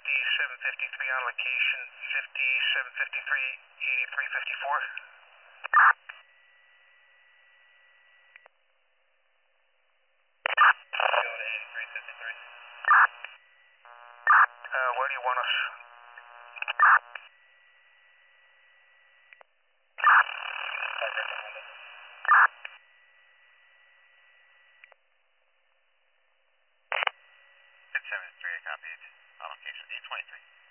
5753 on location, 5753, 8354. Go to 8353. Where do you want us? Behind us. 673, I copied. On location 823.